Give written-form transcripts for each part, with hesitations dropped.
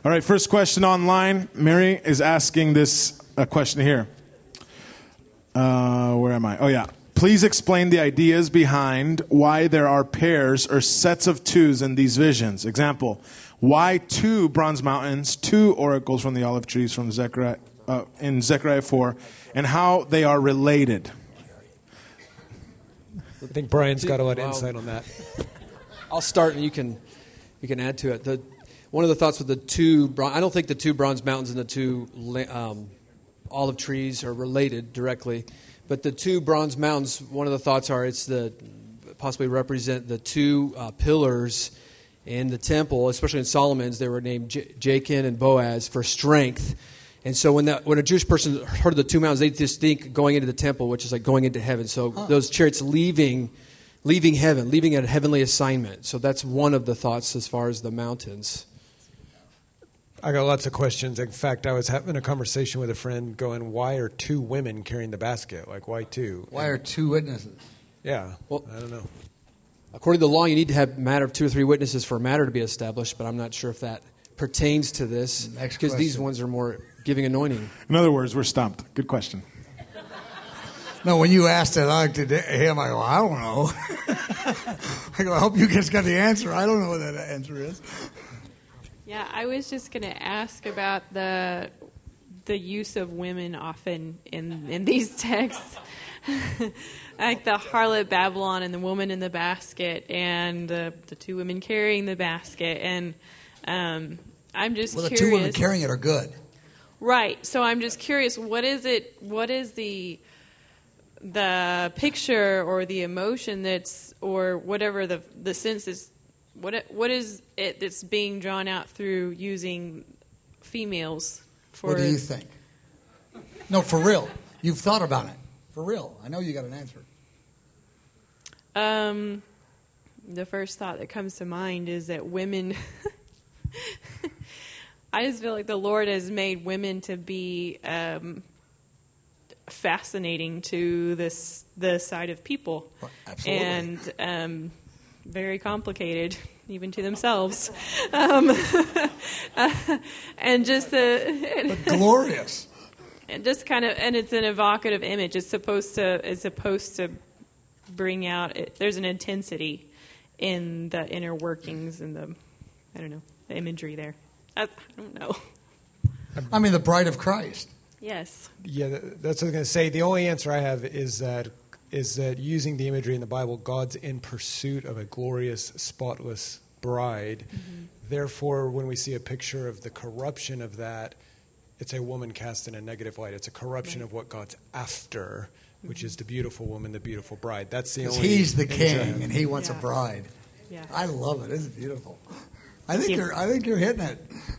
All right, first question online. Mary is asking this question here. Where am I? Oh, yeah. Please explain the ideas behind why there are pairs or sets of twos in these visions. Example, why 2 bronze mountains, 2 oracles from the olive trees from Zechariah, in Zechariah 4, and how they are related. I think Brian's got a lot of insight on that. I'll start, and you can add to it. One of the thoughts with the 2, I don't think the 2 bronze mountains and the 2 olive trees are related directly, but the 2 bronze mountains, one of the thoughts are it's possibly represent the 2 pillars in the temple, especially in Solomon's. They were named Jachin and Boaz for strength. And so when a Jewish person heard of the 2 mountains, they just think going into the temple, which is like going into heaven. So those chariots leaving heaven, leaving a heavenly assignment. So that's one of the thoughts as far as the mountains. I got lots of questions. In fact, I was having a conversation with a friend going, why are 2 women carrying the basket? Like, why 2? Why are 2 witnesses? Yeah, well, I don't know. According to the law, you need to have a matter of 2 or 3 witnesses for a matter to be established, but I'm not sure if that pertains to this, because these ones are more giving anointing. In other words, we're stumped. Good question. No, when you asked it, I looked at him, I go, I don't know. I go, I hope you guys got the answer. I don't know what that answer is. Yeah, I was just going to ask about the use of women often in these texts. Like the harlot Babylon and the woman in the basket and the 2 women carrying the basket. And I'm just curious. The 2 women carrying it are good. Right. So I'm just curious, what is the picture or the emotion or whatever the sense is, what is it that's being drawn out through using females for... What do you think? No, for real. You've thought about it. For real. I know you got an answer. The first thought that comes to mind is that women... I just feel like the Lord has made women to be fascinating to the side of people. Absolutely. And very complicated, even to themselves. And just... but glorious. And just kind of, and it's an evocative image. It's supposed to bring out. There's an intensity in the inner workings and the imagery there. I don't know. I mean, the bride of Christ. Yes. Yeah, that's what I was going to say. The only answer I have is that using the imagery in the Bible, God's in pursuit of a glorious, spotless bride. Mm-hmm. Therefore, when we see a picture of the corruption of that, it's a woman cast in a negative light. It's a corruption of what God's after, which is the beautiful woman, the beautiful bride. That's the only. He's the king, and he wants a bride. Yeah. I love it. It's beautiful. I think you're hitting it.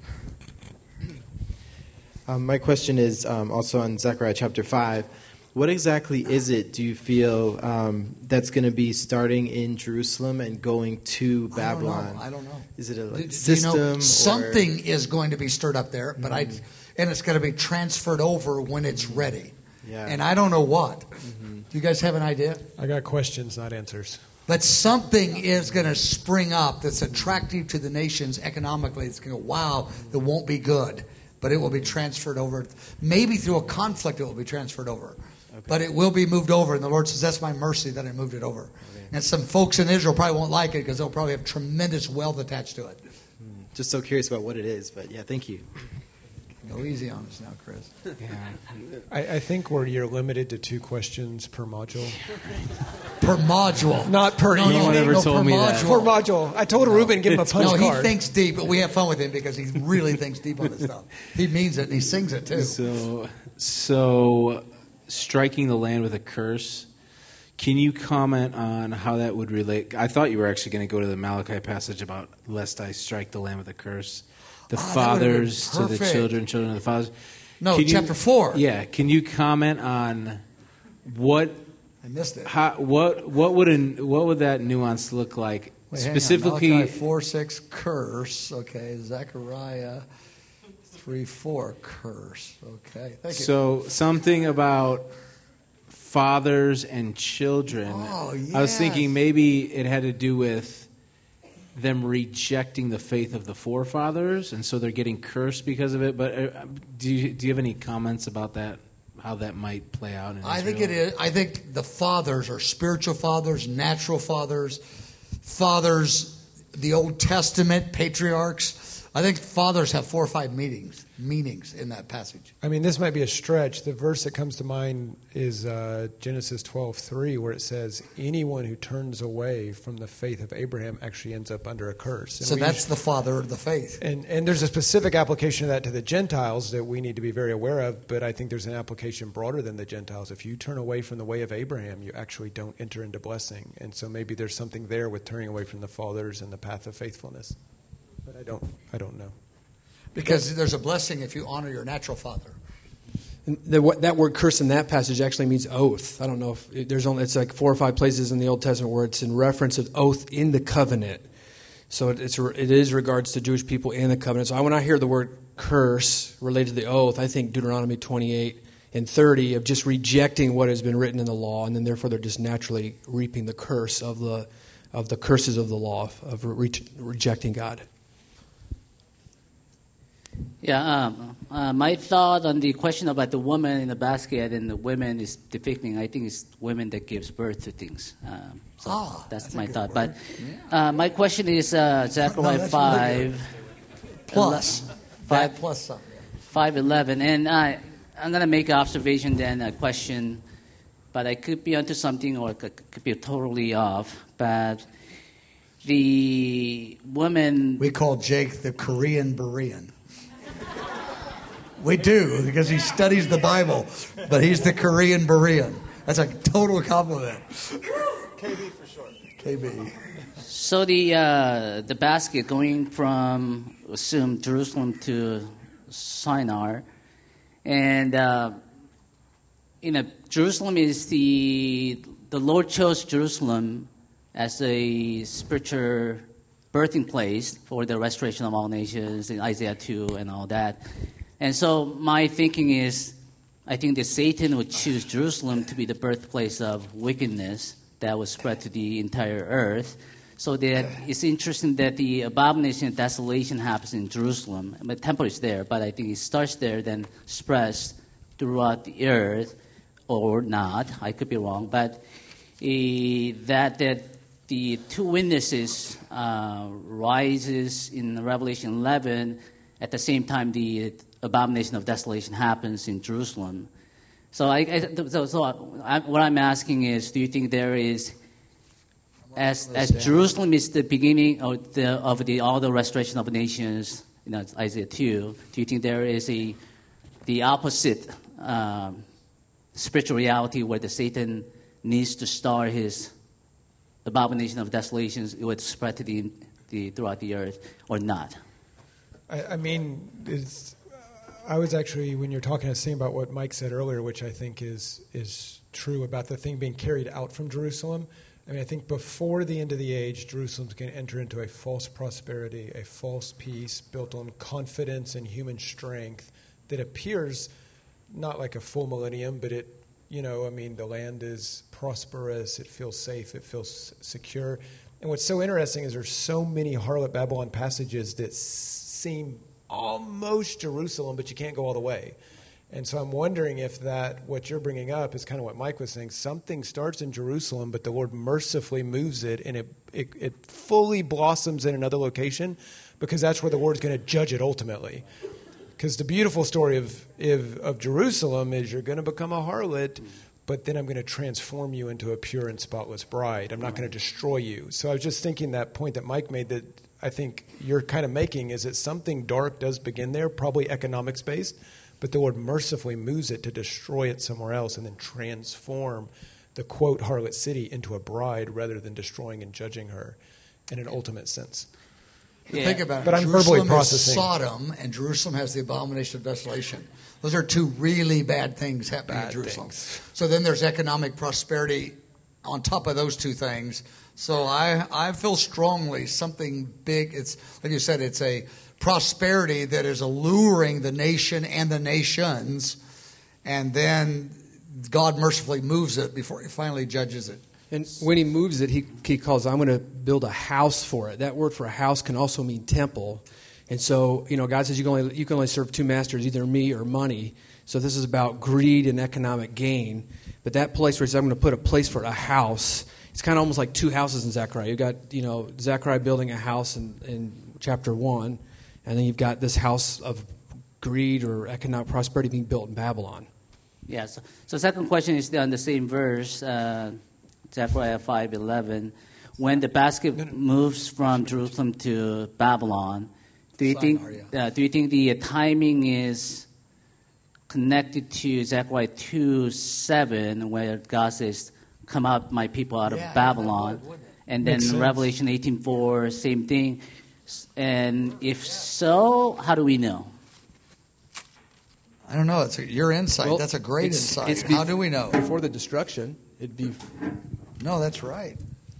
My question is also on Zechariah chapter 5. What exactly is it, do you feel, that's going to be starting in Jerusalem and going to Babylon? I don't know. Is it a system? Something is going to be stirred up there, but and it's going to be transferred over when it's ready. Yeah. And I don't know what. Mm-hmm. Do you guys have an idea? I got questions, not answers. But something is going to spring up that's attractive to the nations economically. It's going to go, wow, it won't be good. But it will be transferred over. Maybe through a conflict it will be transferred over. Okay. But it will be moved over. And the Lord says, that's my mercy that I moved it over. Okay. And some folks in Israel probably won't like it because they'll probably have tremendous wealth attached to it. Just so curious about what it is. But yeah, thank you. Go easy on us now, Chris. Yeah. I think you're limited to 2 questions per module. Per module. Not per evening. No one ever told me that. Per module. I told Ruben, give him a punch card. No, he thinks deep, but we have fun with him because he really thinks deep on this stuff. He means it, and he sings it, too. So striking the land with a curse, can you comment on how that would relate? I thought you were actually going to go to the Malachi passage about lest I strike the land with a curse. The fathers to the children, children of the fathers. No, chapter 4. Yeah. Can you comment on what... I missed it. What would that nuance look like? Wait, specifically... Malachi 4:6, curse. Okay. Zechariah 3:4, curse. Okay. Thank you. So something about fathers and children. Oh, yes. I was thinking maybe it had to do with them rejecting the faith of the forefathers, and so they're getting cursed because of it. But do you have any comments about that? How that might play out in Israel? I think it is. I think the fathers are spiritual fathers, natural fathers, the Old Testament patriarchs. I think fathers have 4 or 5 meanings in that passage. I mean, this might be a stretch. The verse that comes to mind is Genesis 12:3, where it says, anyone who turns away from the faith of Abraham actually ends up under a curse. And So that's the father of the faith. And there's a specific application of that to the Gentiles that we need to be very aware of, but I think there's an application broader than the Gentiles. If you turn away from the way of Abraham, you actually don't enter into blessing. And so maybe there's something there with turning away from the fathers and the path of faithfulness. But I don't know. Because there's a blessing if you honor your natural father. And that word curse in that passage actually means oath. I don't know if it's like 4 or 5 places in the Old Testament where it's in reference of oath in the covenant. So it is regards to Jewish people in the covenant. So when I hear the word curse related to the oath, I think Deuteronomy 28 and 30 of just rejecting what has been written in the law, and then therefore they're just naturally reaping the curse of the curses of the law of rejecting God. Yeah, my thought on the question about the woman in the basket and the women is depicting, I think it's women that gives birth to things. That's my thought. Word. But my question is Zechariah 5. Plus. 5 plus something. 5:11. And I'm going to make an observation, then a question, but I could be onto something or could be totally off. But the woman... We call Jake the Korean Berean. We do, because he studies the Bible, but he's the Korean Berean. That's a total compliment. KB for short. KB. So the basket going from, assume, Jerusalem to Shinar, and Jerusalem is the Lord chose Jerusalem as a spiritual birthing place for the restoration of all nations in Isaiah 2 and all that. And so my thinking is, I think that Satan would choose Jerusalem to be the birthplace of wickedness that would spread to the entire earth. So that it's interesting that the abomination and desolation happens in Jerusalem. The temple is there, but I think it starts there, then spreads throughout the earth, or not. I could be wrong, but that the 2 witnesses rises in Revelation 11. At the same time, the abomination of desolation happens in Jerusalem. So, what I'm asking is, do you think there is, as Jerusalem is the beginning of all the restoration of the nations, Isaiah 2, do you think there is the opposite spiritual reality where the Satan needs to start his abomination of desolations, it would spread to throughout the earth, or not? I mean, I was actually, when you're talking, I was saying about what Mike said earlier, which I think is true about the thing being carried out from Jerusalem. I mean, I think before the end of the age, Jerusalem's going to enter into a false prosperity, a false peace built on confidence and human strength that appears not like a full millennium, but the land is prosperous, it feels safe, it feels secure. And what's so interesting is there's so many Harlot Babylon passages that seem almost Jerusalem, but you can't go all the way. And so I'm wondering if what you're bringing up is kind of what Mike was saying. Something starts in Jerusalem, but the Lord mercifully moves it, and it fully blossoms in another location, because that's where the Lord's going to judge it ultimately. Because the beautiful story of Jerusalem is you're going to become a harlot, but then I'm going to transform you into a pure and spotless bride. I'm not going to destroy you. So I was just thinking that point that Mike made that I think you're kind of making is that something dark does begin there, probably economics-based, but the Lord mercifully moves it to destroy it somewhere else and then transform the, quote, harlot city into a bride rather than destroying and judging her in an ultimate sense. Yeah. Think about it. But I'm Jerusalem verbally processing. is Sodom, and Jerusalem has the abomination of desolation. Those are 2 really bad things happening in Jerusalem. So then there's economic prosperity on top of those 2 things. So I feel strongly something big. It's like you said, it's a prosperity that is alluring the nation and the nations, and then God mercifully moves it before He finally judges it. And when he moves it, he calls, I'm going to build a house for it. That word for a house can also mean temple. And so, God says you can only serve two masters, either me or money. So this is about greed and economic gain. But that place where he says, I'm going to put a place for a house, it's kind of almost like two houses in Zechariah. You've got, Zechariah building a house in chapter 1, and then you've got this house of greed or economic prosperity being built in Babylon. Yes. So second question is on the same verse, Zechariah 5:11. When the basket moves from Jerusalem to Babylon, do you think the timing is connected to Zechariah 2:7, where God says, "Come out, my people, out of Babylon," and then Revelation 18:4, same thing? And if so, how do we know? I don't know. It's your insight. Well, that's a great insight. How do we know? Before the destruction, it'd be. No, that's right.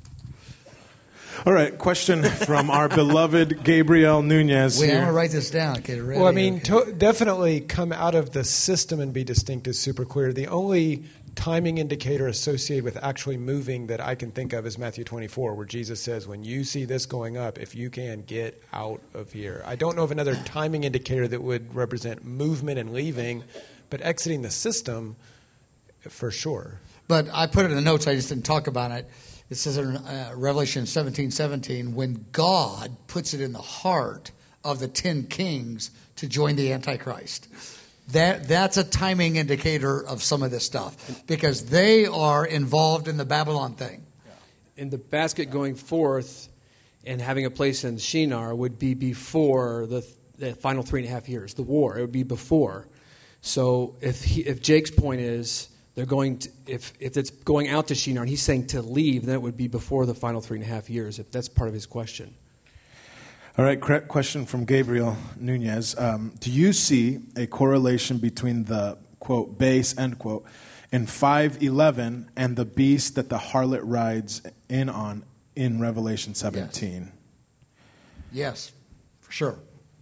All right, question from our beloved Gabriel Nunez. Wait, here. I'm going to write this down. Get it ready. Well, I mean, definitely come out of the system and be distinct is super clear. The only timing indicator associated with actually moving that I can think of is Matthew 24, where Jesus says, when you see this going up, if you can, get out of here. I don't know of another timing indicator that would represent movement and leaving, but exiting the system, for sure. But I put it in the notes. I just didn't talk about it. It says in Revelation 17:17, when God puts it in the heart of the 10 kings to join the Antichrist. That's a timing indicator of some of this stuff, because they are involved in the Babylon thing. And the basket going forth and having a place in Shinar would be before the final 3.5 years, the war. It would be before. So if Jake's point is they're going to, if it's going out to Shinar and he's saying to leave, then it would be before the final 3.5 years, if that's part of his question. All right, question from Gabriel Nunez. Do you see a correlation between the, quote, base, end quote, in 5:11 and the beast that the harlot rides in on in Revelation 17? Yes, for sure.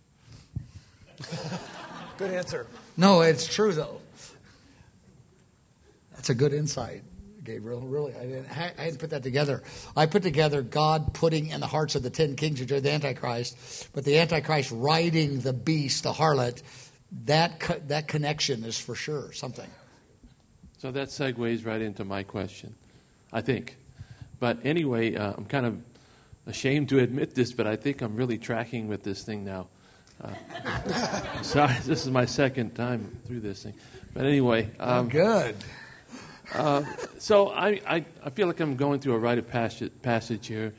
Good answer. No, it's true, though. That's a good insight, Gabriel. Really, I hadn't put that together. I put together God putting in the hearts of the 10 kings who joined the Antichrist, but the Antichrist riding the beast, the harlot. That connection is for sure something. So that segues right into my question, I think. But anyway, I'm kind of ashamed to admit this, but I think I'm really tracking with this thing now. Sorry, this is my second time through this thing. But anyway. Good. So I feel like I'm going through a rite of passage here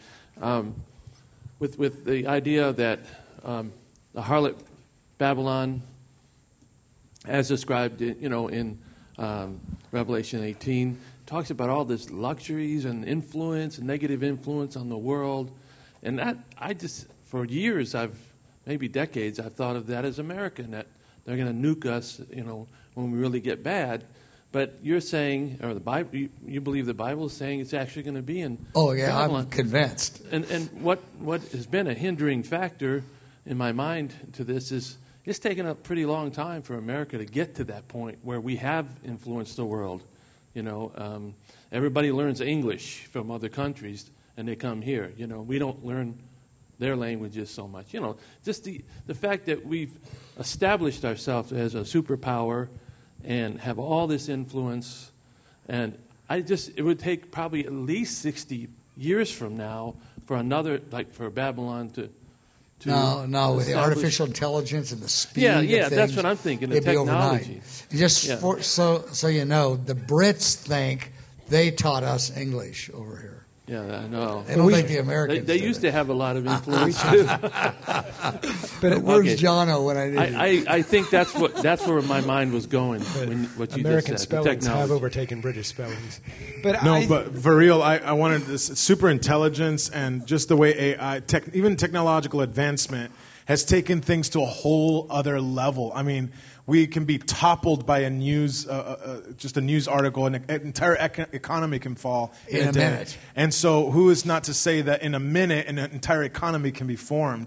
with the idea that the harlot Babylon, as described in Revelation 18, talks about all this luxuries and influence and negative influence on the world. And that for years, maybe decades, I've thought of that as America, and that they're going to nuke us, when we really get bad. But you're saying, or the Bible, you believe the Bible is saying it's actually going to be in Babylon. I'm convinced. And what has been a hindering factor in my mind to this is it's taken a pretty long time for America to get to that point where we have influenced the world. Everybody learns English from other countries, and they come here. We don't learn their languages so much. Just the fact that we've established ourselves as a superpower and have all this influence, and it would take probably at least 60 years from now for for Babylon to No, with the artificial intelligence and the speed of things, that's what I'm thinking, the technology. So you know, the Brits think they taught us English over here. Yeah, I know. They don't think the Americans They used to have a lot of influence, too. But where's Jono when I need I think that's where my mind was going when what you American just said. spellings have overtaken British spellings. But for real, I wanted this super intelligence and just the way AI, even technological advancement, has taken things to a whole other level. I mean, we can be toppled by a news article, and an entire economy can fall in a minute. And so, who is not to say that in a minute an entire economy can be formed?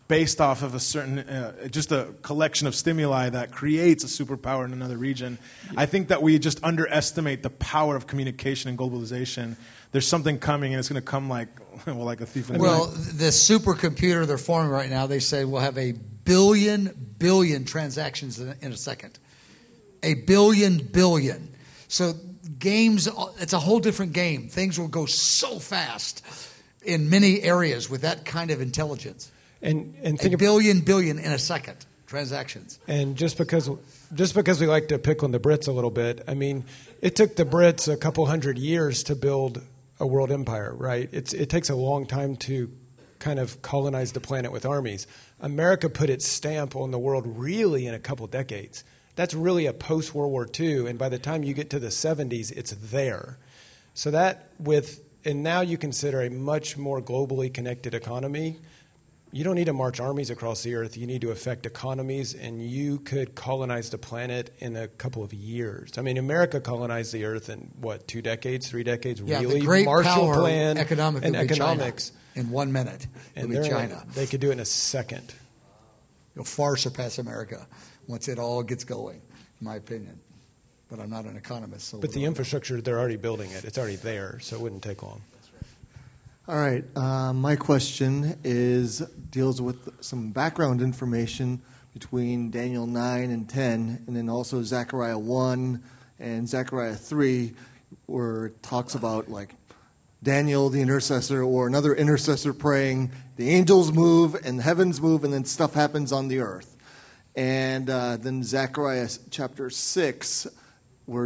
based off of a certain, just a collection of stimuli that creates a superpower in another region. I think that we just underestimate the power of communication and globalization. There's something coming, and it's going to come like a thief in the night. Well, the supercomputer they're forming right now, they say we'll have a billion transactions in a second. A billion. So games, it's a whole different game. Things will go so fast in many areas with that kind of intelligence. And think a billion in a second transactions. And just because we like to pick on the Brits a little bit, I mean, it took the Brits a couple hundred years to build a world empire, right? It takes a long time to kind of colonize the planet with armies. America put its stamp on the world really in a couple decades. That's really a post-World War II, and by the time you get to the 70s, it's there. So and now you consider a much more globally connected economy. You don't need to march armies across the earth. You need to affect economies, and you could colonize the planet in a couple of years. I mean, America colonized the earth in, 2 decades, 3 decades? Yeah, really? the great Marshall power Plan economically and would be economics. China in 1 minute. And It'll be China. They could do it in a second. It'll far surpass America once it all gets going, in my opinion. But I'm not an economist. So But the infrastructure, they're already building it. It's already there, so it wouldn't take long. All right. My question deals with some background information between Daniel 9 and 10, and then also Zechariah 1 and Zechariah 3, where it talks about like Daniel, the intercessor, or another intercessor praying. The angels move and the heavens move, and then stuff happens on the earth. And then Zechariah chapter 6, where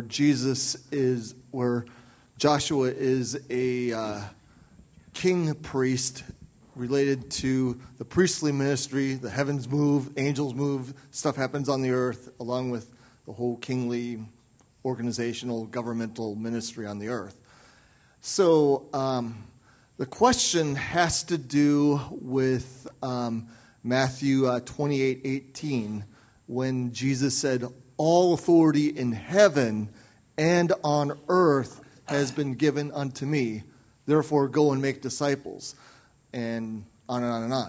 Joshua is a king priest related to the priestly ministry. The heavens move, angels move, stuff happens on the earth, along with the whole kingly organizational governmental ministry on the earth. So the question has to do with Matthew 28:18, when Jesus said, "All authority in heaven and on earth has been given unto me. Therefore, go and make disciples," and on and on and on.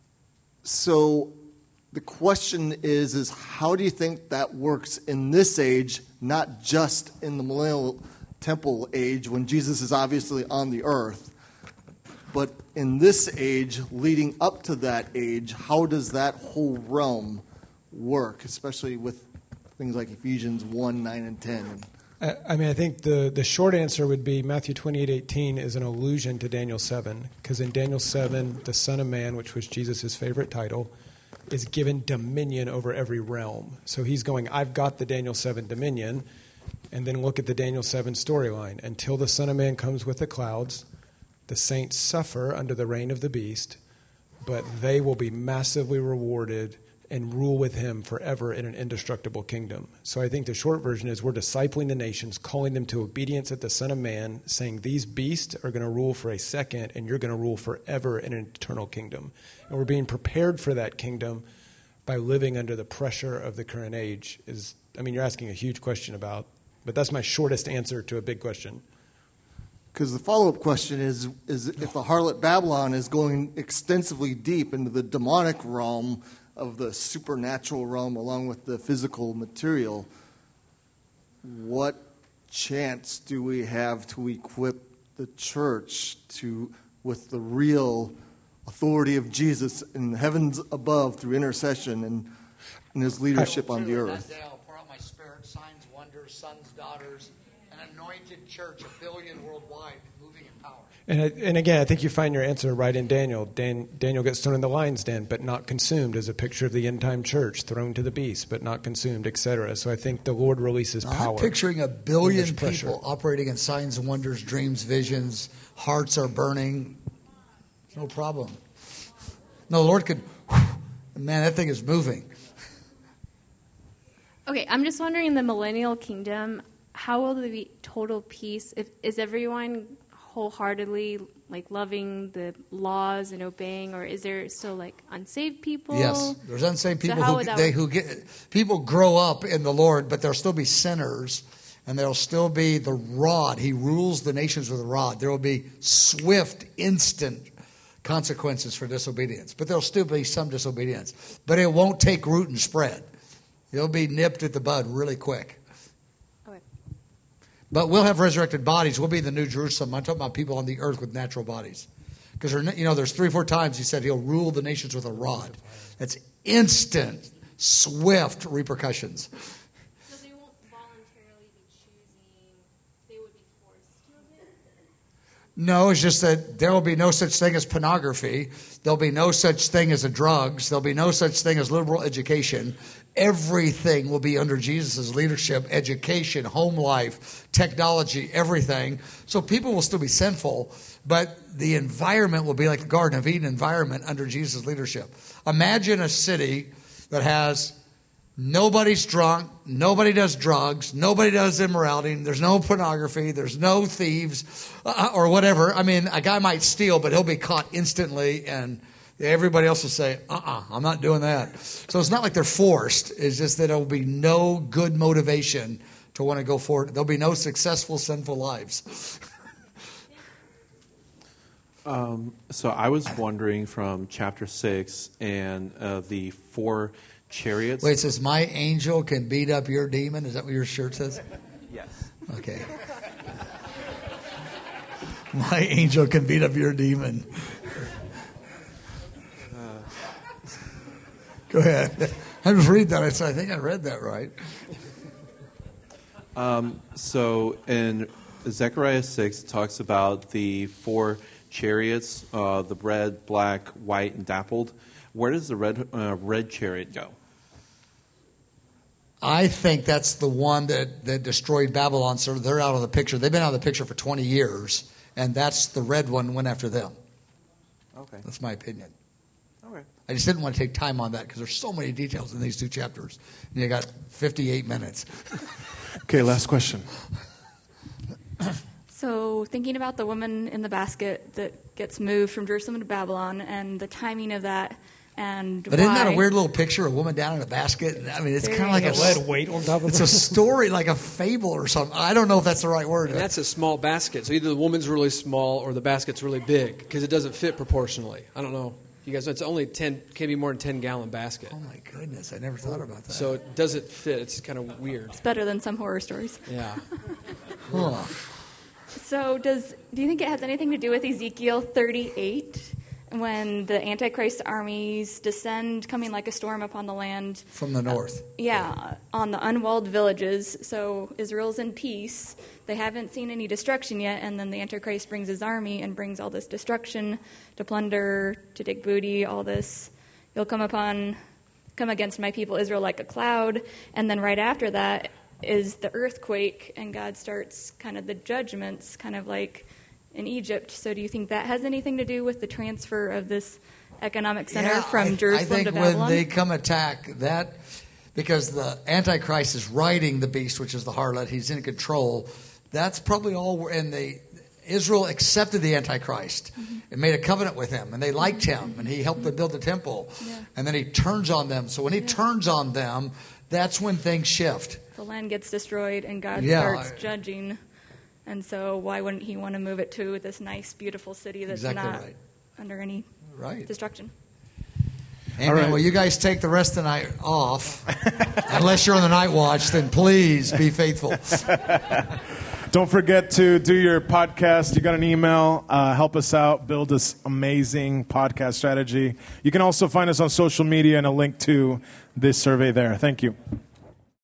So the question is how do you think that works in this age, not just in the millennial temple age when Jesus is obviously on the earth, but in this age, leading up to that age, how does that whole realm work, especially with things like Ephesians 1, 9, and 10? I mean, I think the short answer would be Matthew 28:18 is an allusion to Daniel 7, because in Daniel 7, the Son of Man, which was Jesus' favorite title, is given dominion over every realm. So he's going, I've got the Daniel 7 dominion, and then look at the Daniel 7 storyline. Until the Son of Man comes with the clouds, the saints suffer under the reign of the beast, but they will be massively rewarded and rule with him forever in an indestructible kingdom. So I think the short version is we're discipling the nations, calling them to obedience at the Son of Man, saying these beasts are going to rule for a second and you're going to rule forever in an eternal kingdom. And we're being prepared for that kingdom by living under the pressure of the current age. You're asking a huge question but that's my shortest answer to a big question. Because the follow-up question is if the harlot Babylon is going extensively deep into the demonic realm of the supernatural realm along with the physical material, what chance do we have to equip the church with the real authority of Jesus in the heavens above through intercession and his leadership on the earth? That day I'll pour out my spirit, signs, wonders, sons, daughters, an anointed church, 1 billion worldwide, moving in power. And again, I think you find your answer right in Daniel. Daniel gets thrown in the lion's den, but not consumed, as a picture of the end-time church, thrown to the beast, but not consumed, etc. So I think the Lord releases power. I'm picturing 1 billion people operating in signs and wonders, dreams, visions. Hearts are burning. No problem. No, the Lord could, man, that thing is moving. Okay, I'm just wondering, in the millennial kingdom, how will there be total peace? Is everyone wholeheartedly loving the laws and obeying, or is there still unsaved people? Yes, there's unsaved people so people grow up in the Lord, but there'll still be sinners, and there'll still be the rod. He rules the nations with a rod. There will be swift, instant consequences for disobedience. But there'll still be some disobedience. But it won't take root and spread. It'll be nipped at the bud really quick. Okay. But we'll have resurrected bodies. We'll be the New Jerusalem. I'm talking about people on the earth with natural bodies. Because, there's 3 or 4 times he said he'll rule the nations with a rod. That's instant, swift repercussions. So they won't voluntarily be choosing, they would be forced to it? No, it's just that there will be no such thing as pornography. There'll be no such thing as drugs. There'll be no such thing as liberal education. Everything will be under Jesus' leadership, education, home life, technology, everything. So people will still be sinful, but the environment will be like the Garden of Eden environment under Jesus' leadership. Imagine a city that has nobody's drunk, nobody does drugs, nobody does immorality, there's no pornography, there's no thieves or whatever. I mean, a guy might steal, but he'll be caught instantly, and everybody else will say, I'm not doing that. So it's not like they're forced. It's just that there will be no good motivation to want to go forward. There'll be no successful, sinful lives. So I was wondering from chapter 6 and the 4 chariots. Wait, it says, my angel can beat up your demon? Is that what your shirt says? Yes. Okay. My angel can beat up your demon. Go ahead. I just read that. I said, I think I read that right. So in Zechariah 6, it talks about the 4 chariots, the red, black, white, and dappled. Where does the red chariot go? I think that's the one that destroyed Babylon, so they're out of the picture. They've been out of the picture for 20 years, and that's the red one went after them. Okay. That's my opinion. Okay. I just didn't want to take time on that because there's so many details in these 2 chapters. And you got 58 minutes. Okay, last question. So thinking about the woman in the basket that gets moved from Jerusalem to Babylon and the timing of that and But isn't that a weird little picture, a woman down in a basket? I mean, it's kind of like a lead weight on top of it's a story, like a fable or something. I don't know if that's the right word. And that's a small basket. So either the woman's really small or the basket's really big because it doesn't fit proportionally. I don't know. You guys, it's only 10, can't be more than 10-gallon basket. Oh my goodness, I never thought about that. So it doesn't fit. It's kind of weird. It's better than some horror stories. Yeah. Huh. So do you think it has anything to do with Ezekiel 38 when the Antichrist armies descend coming like a storm upon the land? From the north. On the unwalled villages. So Israel's in peace. They haven't seen any destruction yet, and then the Antichrist brings his army and brings all this destruction to plunder, to dig booty, all this. You'll come against my people Israel like a cloud, and then right after that is the earthquake, and God starts kind of the judgments, kind of like in Egypt. So do you think that has anything to do with the transfer of this economic center from Jerusalem to Babylon? I think when they come attack that, because the Antichrist is riding the beast, which is the harlot, he's in control, that's probably all, and Israel accepted the Antichrist and made a covenant with him, and they liked him, and he helped them build the temple, and then he turns on them. So when he turns on them, that's when things shift. The land gets destroyed, and God starts judging. And so why wouldn't he want to move it to this nice, beautiful city that's not under any destruction? Amen. All right. Well, you guys take the rest of the night off. Unless you're on the night watch, then please be faithful. Don't forget to do your podcast. You got an email. Help us out. Build this amazing podcast strategy. You can also find us on social media and a link to this survey there. Thank you.